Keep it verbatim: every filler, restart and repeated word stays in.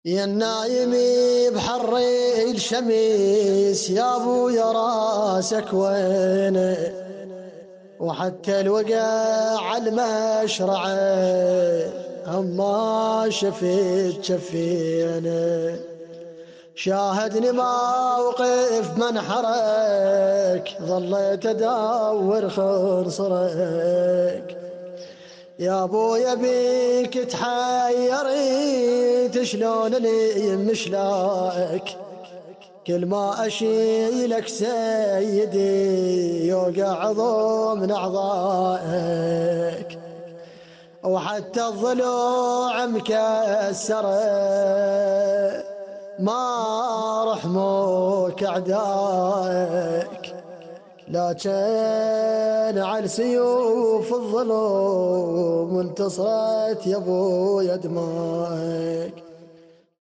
يا النايمي بحر الشمس يا ابو يا راسك وين، وحتى الوقع على المشرعه اما شفت شفينا. شاهدني موقف منحرك ظليت ادور خنصرك. يا ابويا بيك تحيرت شلون لي مشلاك، كل ما اشيلك سيدي يوقع ضمن اعضائك، وحتى الضلوع مكسره ما رحموك اعدائك، لكن على سيوف الظلم انتصرت يا ابويا دمائك.